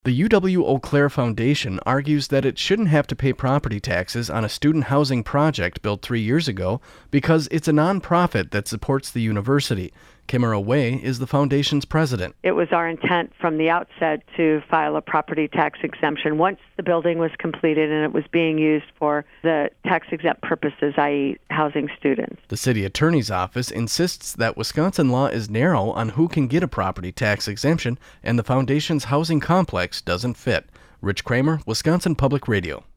The UW-Eau Claire Foundation argues that it shouldn't have to pay property taxes on a student housing project built 3 years ago because it's a nonprofit that supports the university. Kimera Way is the foundation's president. It was our intent from the outset to file a property tax exemption once the building was completed and it was being used for the tax-exempt purposes, i.e. housing students. The city attorney's office insists that Wisconsin law is narrow on who can get a property tax exemption, and the foundation's housing complex doesn't fit. Rich Kramer, Wisconsin Public Radio.